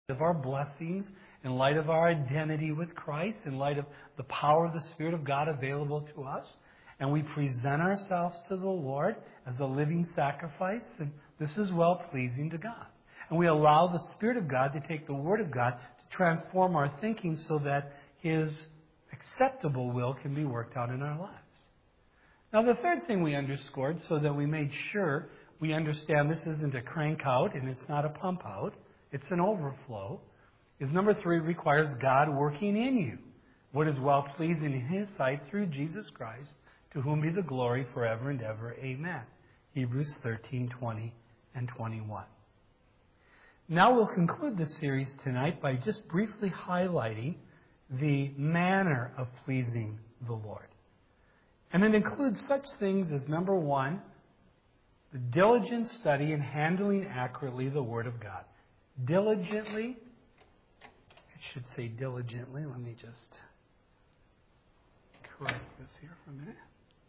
of our blessings, in light of our identity with Christ, in light of the power of the Spirit of God available to us, and we present ourselves to the Lord as a living sacrifice, and this is well-pleasing to God. And we allow the Spirit of God to take the Word of God to transform our thinking so that His acceptable will can be worked out in our lives. Now, the third thing we underscored, so that we made sure we understand this isn't a crank out and it's not a pump out, it's an overflow, is number 3, requires God working in you what is well-pleasing in His sight through Jesus Christ, to whom be the glory forever and ever. Amen. Hebrews 13:20 and 21. Now we'll conclude this series tonight by just briefly highlighting the manner of pleasing the Lord. And it includes such things as, number 1, the diligent study and handling accurately the Word of God. Diligently, it should say diligently. Let me just correct this here for a minute.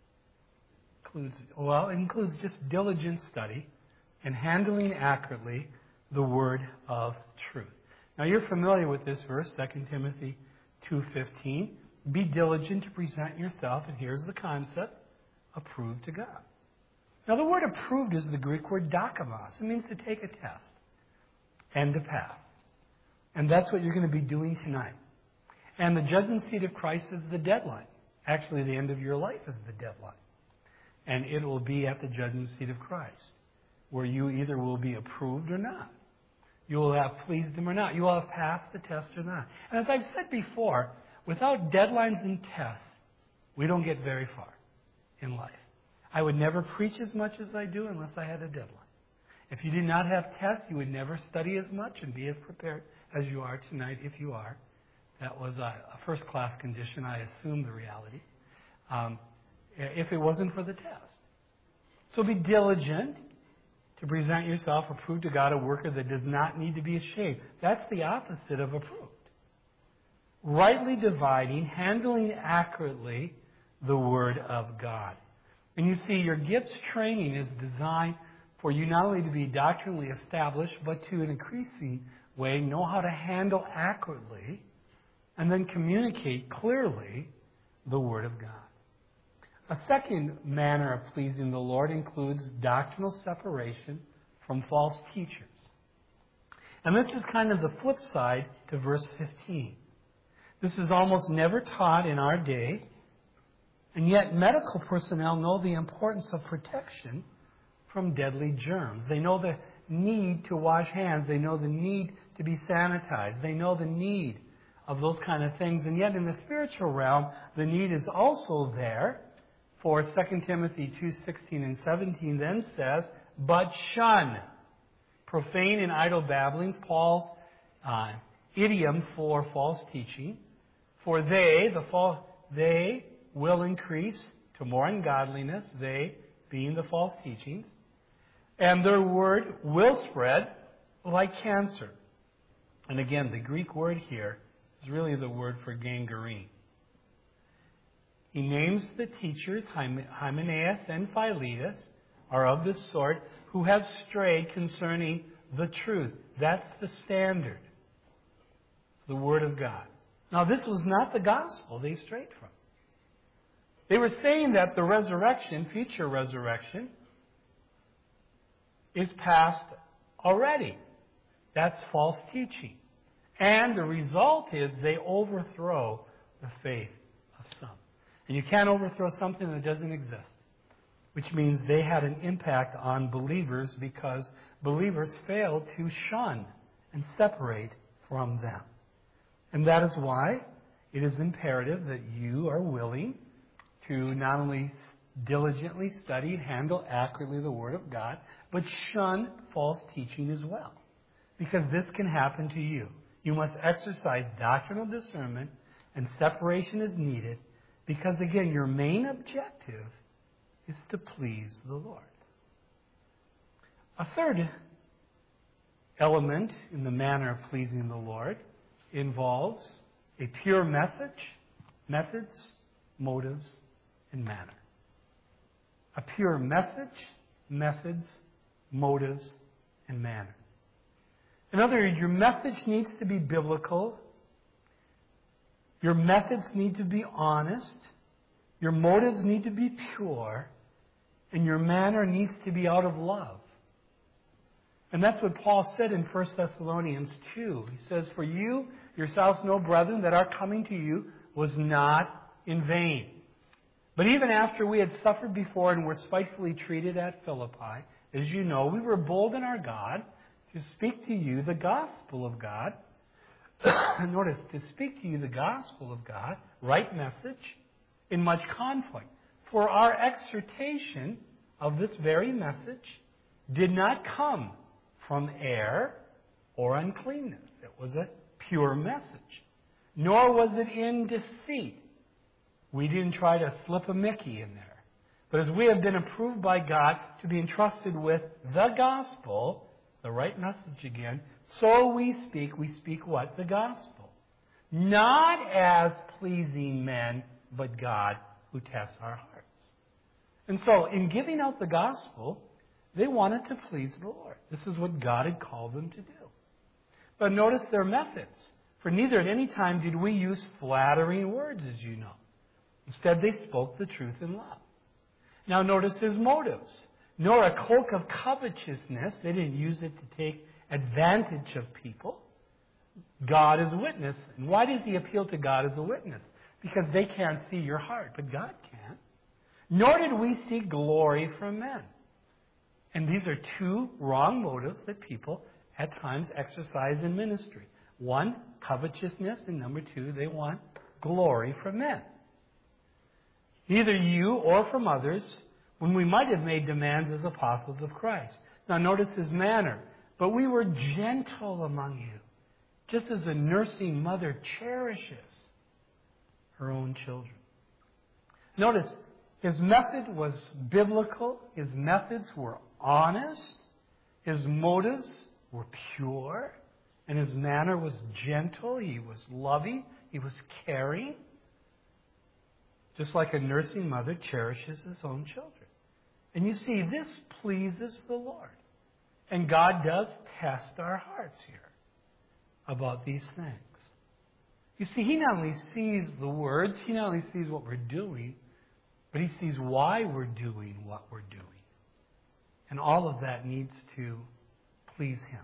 It includes just diligent study and handling accurately the word of truth. Now you're familiar with this verse, 2 Timothy 2:15. Be diligent to present yourself, and here's the concept, approved to God. Now the word approved is the Greek word dokimos. It means to take a test and to pass. And that's what you're going to be doing tonight. And the judgment seat of Christ is the deadline. Actually, the end of your life is the deadline. And it will be at the judgment seat of Christ, where you either will be approved or not. You will have pleased Him or not. You will have passed the test or not. And as I've said before, without deadlines and tests, we don't get very far in life. I would never preach as much as I do unless I had a deadline. If you did not have tests, you would never study as much and be as prepared as you are tonight, if you are. That was a first-class condition. I assume the reality. If it wasn't for the test. So be diligent to present yourself approved to God, a worker that does not need to be ashamed. That's the opposite of approved. Rightly dividing, handling accurately the Word of God. And you see, your gifts training is designed for you not only to be doctrinally established, but to, in an increasing way, know how to handle accurately and then communicate clearly the Word of God. A second manner of pleasing the Lord includes doctrinal separation from false teachers. And this is kind of the flip side to verse 15. This is almost never taught in our day, and yet medical personnel know the importance of protection from deadly germs. They know the need to wash hands. They know the need to be sanitized. They know the need of those kind of things. And yet in the spiritual realm, the need is also there. For 2 Timothy 2:16 and 17 then says, but shun profane and idle babblings, Paul's idiom for false teaching. For they will increase to more ungodliness, they being the false teachings, and their word will spread like cancer. And again, the Greek word here is really the word for gangrene. He names the teachers, Hymenaeus and Philetus, are of this sort, who have strayed concerning the truth. That's the standard. The Word of God. Now, this was not the gospel they strayed from. They were saying that the resurrection, future resurrection, is past already. That's false teaching. And the result is they overthrow the faith of some. And you can't overthrow something that doesn't exist. Which means they had an impact on believers because believers failed to shun and separate from them. And that is why it is imperative that you are willing to not only diligently study and handle accurately the Word of God, but shun false teaching as well. Because this can happen to you. You must exercise doctrinal discernment, and separation is needed because, again, your main objective is to please the Lord. A third element in the manner of pleasing the Lord involves a pure methods, motives, and manner. A pure methods, motives, and manner. In other words, your message needs to be biblical. Your methods need to be honest. Your motives need to be pure. And your manner needs to be out of love. And that's what Paul said in 1 Thessalonians 2. He says, "For you yourselves know, brethren, that our coming to you was not in vain. But even after we had suffered before and were spitefully treated at Philippi, as you know, we were bold in our God to speak to you the gospel of God." Notice, to speak to you the gospel of God, right message, in much conflict. For our exhortation of this very message did not come from error or uncleanness. It was a pure message. Nor was it in deceit. We didn't try to slip a Mickey in there. But as we have been approved by God to be entrusted with the gospel, the right message again, so we speak. We speak what? The gospel. Not as pleasing men, but God who tests our hearts. And so, in giving out the gospel, they wanted to please the Lord. This is what God had called them to do. But notice their methods. For neither at any time did we use flattering words, as you know. Instead, they spoke the truth in love. Now notice his motives. Nor a cloak of covetousness. They didn't use it to take advantage of people. God is a witness. And why does he appeal to God as a witness? Because they can't see your heart, but God can. Nor did we seek glory from men. And these are two wrong motives that people at times exercise in ministry. One, covetousness, and number two, they want glory from men. Neither you or from others, when we might have made demands as apostles of Christ. Now notice his manner. But we were gentle among you, just as a nursing mother cherishes her own children. Notice, his method was biblical. His methods were honest. His motives were pure. And his manner was gentle. He was loving. He was caring. Just like a nursing mother cherishes his own children. And you see, this pleases the Lord. And God does test our hearts here about these things. You see, he not only sees the words, he not only sees what we're doing, but he sees why we're doing what we're doing. And all of that needs to please him.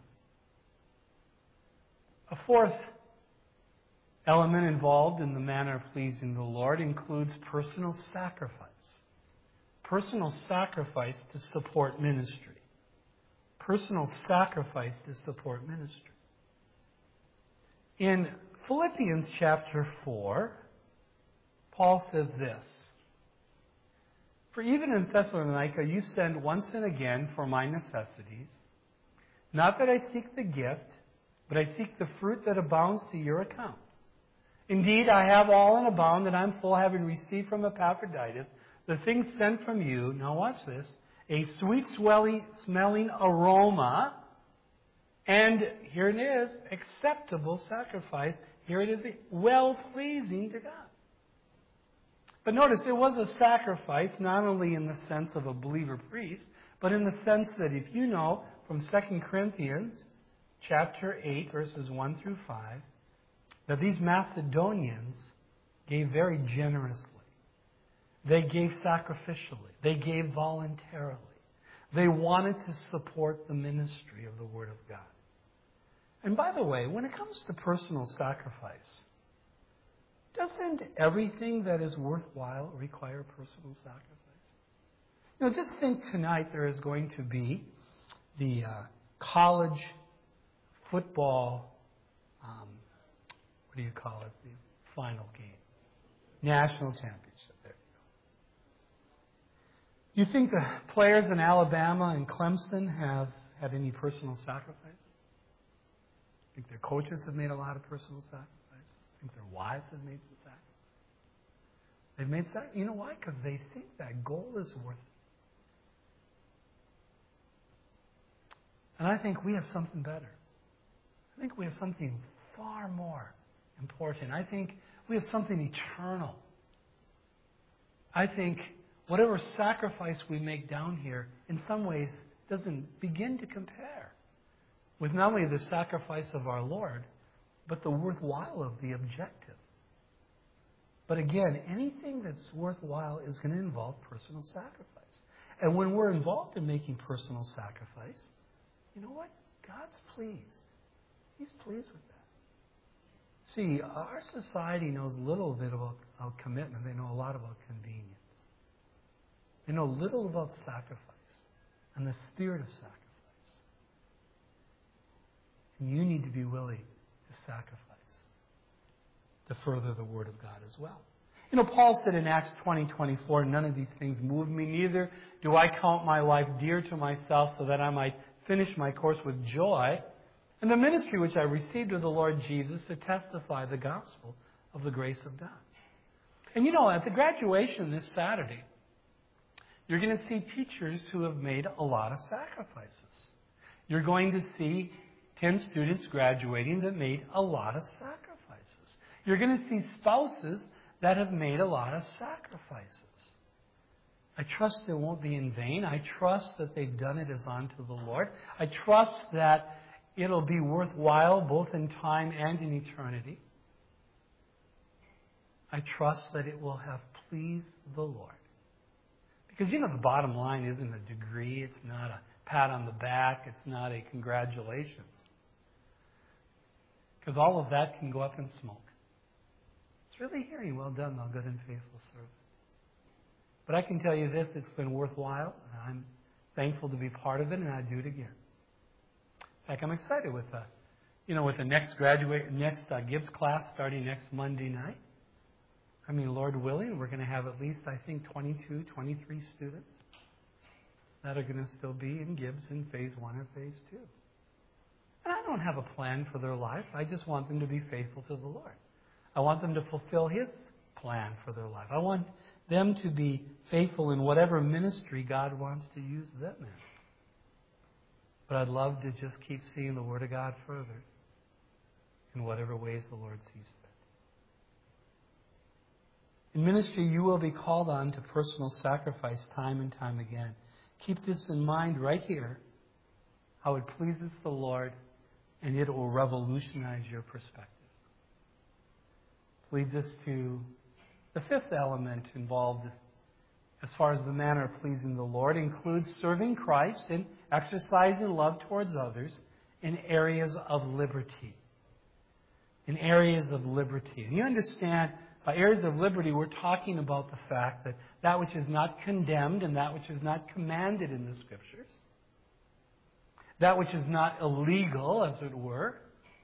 A fourth element involved in the manner of pleasing the Lord includes personal sacrifice. Personal sacrifice to support ministry. Personal sacrifice to support ministry. In Philippians chapter 4, Paul says this: "For even in Thessalonica you send once and again for my necessities. Not that I seek the gift, but I seek the fruit that abounds to your account. Indeed, I have all in abound, and I'm full, having received from Epaphroditus the things sent from you," now watch this, "a sweet smelling aroma, and here it is, acceptable sacrifice." Here it is, well-pleasing to God. But notice, it was a sacrifice not only in the sense of a believer priest, but in the sense that if you know from 2 Corinthians chapter 8, verses 1 through 5, that these Macedonians gave very generously. They gave sacrificially. They gave voluntarily. They wanted to support the ministry of the Word of God. And by the way, when it comes to personal sacrifice, doesn't everything that is worthwhile require personal sacrifice? You know, just think tonight there is going to be the college football, what do you call it, the final game, national championship. There you go. You think the players in Alabama and Clemson have had any personal sacrifices? I think their coaches have made a lot of personal sacrifice. I think their wives have made some sacrifice. They've made sacrifice. You know why? Because they think that goal is worth it. And I think we have something better. I think we have something far more important. I think we have something eternal. I think whatever sacrifice we make down here, in some ways, doesn't begin to compare with not only the sacrifice of our Lord, but the worthwhile of the objective. But again, anything that's worthwhile is going to involve personal sacrifice. And when we're involved in making personal sacrifice, you know what? God's pleased. He's pleased with that. See, our society knows little bit about commitment. They know a lot about convenience. They know little about sacrifice and the spirit of sacrifice. And you need to be willing to sacrifice to further the Word of God as well. You know, Paul said in Acts 20:24, none of these things move me, neither do I count my life dear to myself so that I might finish my course with joy and the ministry which I received of the Lord Jesus to testify the gospel of the grace of God. And you know, at the graduation this Saturday, you're going to see teachers who have made a lot of sacrifices. You're going to see 10 students graduating that made a lot of sacrifices. You're going to see spouses that have made a lot of sacrifices. I trust it won't be in vain. I trust that they've done it as unto the Lord. I trust that it'll be worthwhile both in time and in eternity. I trust that it will have pleased the Lord. Because, you know, the bottom line isn't a degree. It's not a pat on the back. It's not a congratulations. Because all of that can go up in smoke. It's really hearing, well done, thou good and faithful servant. But I can tell you this, it's been worthwhile. I'm thankful to be part of it, and I'd do it again. In fact, I'm excited with the next Gibbs class starting next Monday night. I mean, Lord willing, we're going to have at least, I think, 22, 23 students that are going to still be in Gibbs in phase 1 or phase 2. And I don't have a plan for their lives. I just want them to be faithful to the Lord. I want them to fulfill His plan for their life. I want them to be faithful in whatever ministry God wants to use them in. But I'd love to just keep seeing the Word of God further in whatever ways the Lord sees fit. In ministry, you will be called on to personal sacrifice time and time again. Keep this in mind right here, how it pleases the Lord, and it will revolutionize your perspective. This leads us to the fifth element involved as far as the manner of pleasing the Lord includes serving Christ and exercising love towards others in areas of liberty. In areas of liberty. And you understand, by areas of liberty, we're talking about the fact that that which is not condemned and that which is not commanded in the Scriptures, that which is not illegal, as it were.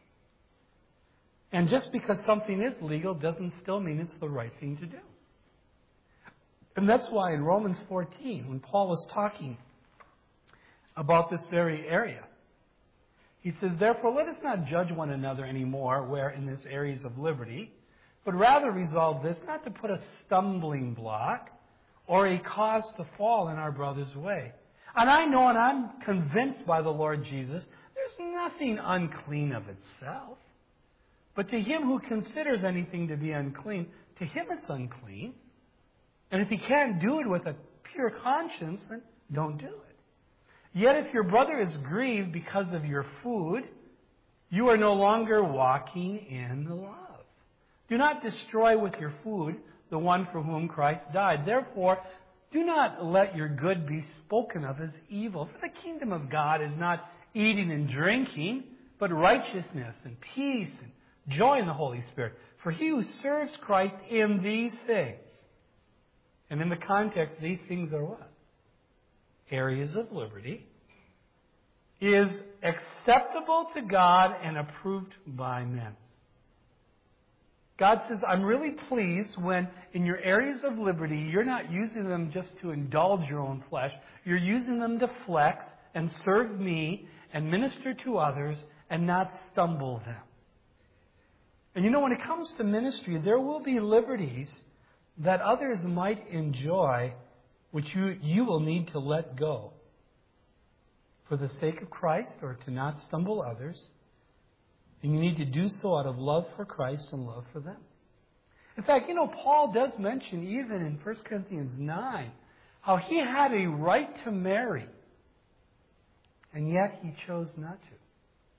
And just because something is legal doesn't still mean it's the right thing to do. And that's why in Romans 14, when Paul was talking about this very area, he says, therefore, let us not judge one another anymore where in this areas of liberty, but rather resolve this, not to put a stumbling block or a cause to fall in our brother's way. And I know and I'm convinced by the Lord Jesus, there's nothing unclean of itself. But to him who considers anything to be unclean, to him it's unclean. And if he can't do it with a pure conscience, then don't do it. Yet if your brother is grieved because of your food, you are no longer walking in love. Do not destroy with your food the one for whom Christ died. Therefore, do not let your good be spoken of as evil. For the kingdom of God is not eating and drinking, but righteousness and peace and joy in the Holy Spirit. For he who serves Christ in these things, and in the context, these things are what? Areas of liberty, is acceptable to God and approved by men. God says, I'm really pleased when in your areas of liberty, you're not using them just to indulge your own flesh. You're using them to flex and serve me and minister to others and not stumble them. And you know, when it comes to ministry, there will be liberties that others might enjoy, which you will need to let go for the sake of Christ or to not stumble others. And you need to do so out of love for Christ and love for them. In fact, you know, Paul does mention even in 1 Corinthians 9 how he had a right to marry, and yet he chose not to.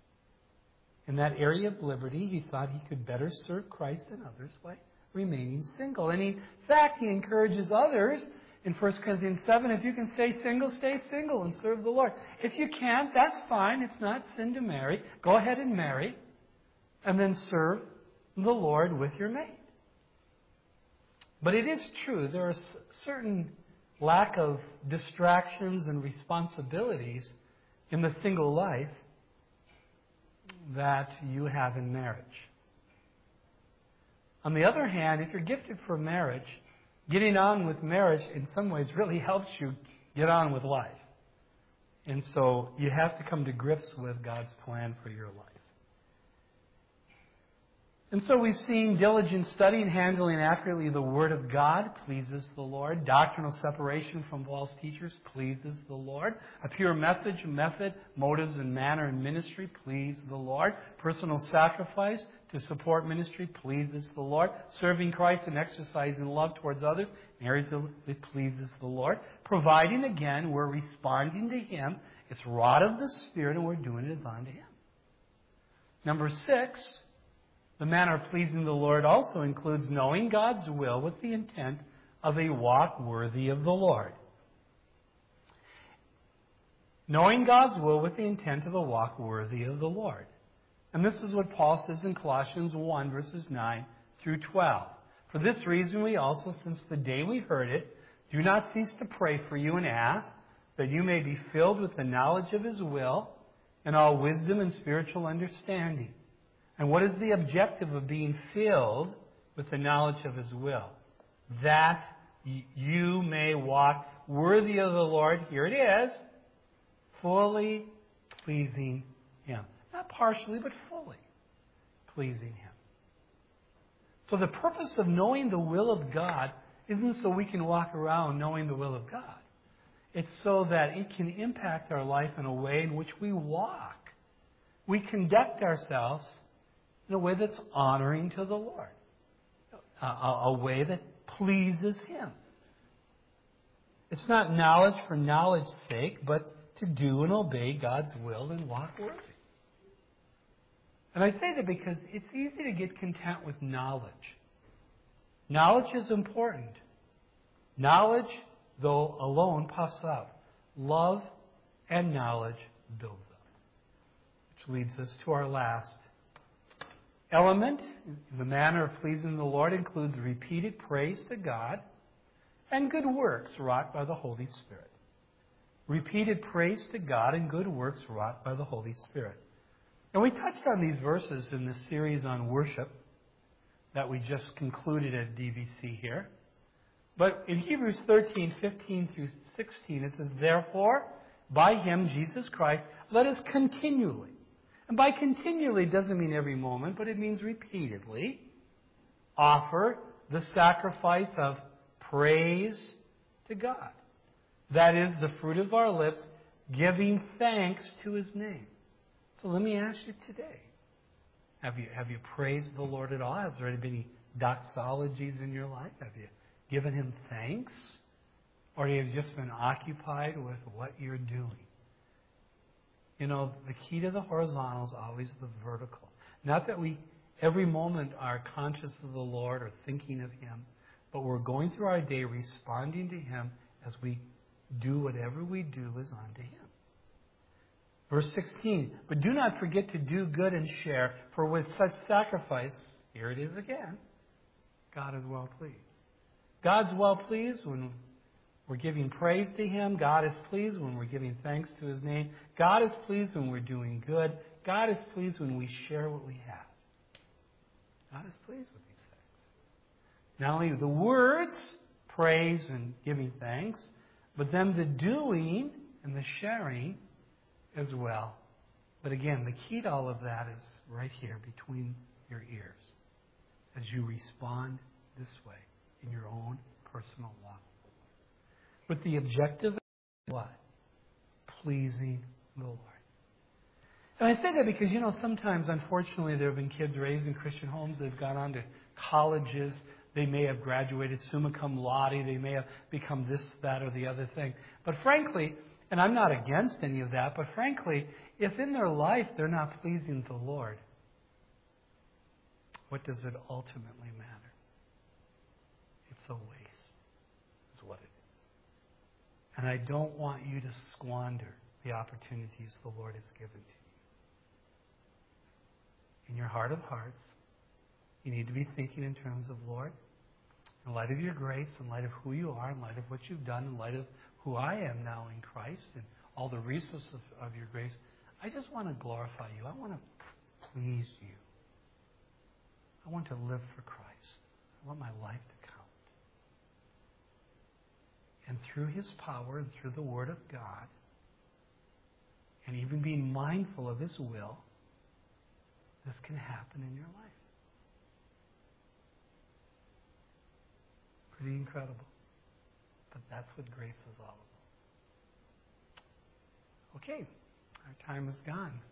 in that area of liberty, he thought he could better serve Christ than others by remaining single. And in fact, he encourages others in 1 Corinthians 7, if you can stay single and serve the Lord. If you can't, that's fine. It's not sin to marry. Go ahead and marry, and then serve the Lord with your mate. But it is true, there are certain lack of distractions and responsibilities in the single life that you have in marriage. On the other hand, if you're gifted for marriage, getting on with marriage in some ways really helps you get on with life. And so you have to come to grips with God's plan for your life. And so we've seen diligent study and handling accurately the Word of God pleases the Lord. Doctrinal separation from false teachers pleases the Lord. A pure message, method, motives, and manner in ministry please the Lord. Personal sacrifice to support ministry pleases the Lord. Serving Christ and exercising love towards others in areas of it pleases the Lord. Providing, again, we're responding to Him. It's wrought of the Spirit, and we're doing it as unto Him. Number 6, the manner of pleasing the Lord also includes knowing God's will with the intent of a walk worthy of the Lord. Knowing God's will with the intent of a walk worthy of the Lord. And this is what Paul says in Colossians 1, verses 9 through 12. For this reason we also, since the day we heard it, do not cease to pray for you and ask that you may be filled with the knowledge of His will and all wisdom and spiritual understanding. And what is the objective of being filled with the knowledge of His will? That you may walk worthy of the Lord, here it is, fully pleasing Him. Not partially, but fully pleasing Him. So the purpose of knowing the will of God isn't so we can walk around knowing the will of God. It's so that it can impact our life in a way in which we walk. We conduct ourselves in a way that's honoring to the Lord. A way that pleases Him. It's not knowledge for knowledge's sake, but to do and obey God's will and walk worthy. And I say that because it's easy to get content with knowledge. Knowledge is important. Knowledge, though alone, puffs up. Love and knowledge builds up. Which leads us to our last element. The manner of pleasing the Lord includes repeated praise to God and good works wrought by the Holy Spirit. Repeated praise to God and good works wrought by the Holy Spirit. And we touched on these verses in this series on worship that we just concluded at DVC here. But in Hebrews 13, 15 through 16, it says, therefore, by Him, Jesus Christ, let us continually. And by continually doesn't mean every moment, but it means repeatedly offer the sacrifice of praise to God. That is the fruit of our lips, giving thanks to His name. So let me ask you today, have you praised the Lord at all? Has there been any doxologies in your life? Have you given Him thanks? Or have you just been occupied with what you're doing? You know, the key to the horizontal is always the vertical. Not that we, every moment, are conscious of the Lord or thinking of Him, but we're going through our day responding to Him as we do whatever we do is unto Him. Verse 16, but do not forget to do good and share, for with such sacrifice, here it is again, God is well pleased. God's well pleased when we're giving praise to Him. God is pleased when we're giving thanks to His name. God is pleased when we're doing good. God is pleased when we share what we have. God is pleased with these things. Not only the words, praise and giving thanks, but then the doing and the sharing as well. But again, the key to all of that is right here between your ears as you respond this way in your own personal walk. With the objective of what? Pleasing the Lord. And I say that because, you know, sometimes, unfortunately, there have been kids raised in Christian homes. They've gone on to colleges. They may have graduated summa cum laude. They may have become this, that, or the other thing. But frankly, and I'm not against any of that, but frankly, if in their life they're not pleasing the Lord, what does it ultimately matter? It's a waste, is what it is. And I don't want you to squander the opportunities the Lord has given to you. In your heart of hearts, you need to be thinking in terms of, Lord, in light of your grace, in light of who you are, in light of what you've done, in light of who I am now in Christ, and all the resources of your grace, I just want to glorify you. I want to please you. I want to live for Christ. I want my life to count. And through His power and through the Word of God, and even being mindful of His will, this can happen in your life. Pretty incredible. But that's what grace is all about. Okay, our time is gone.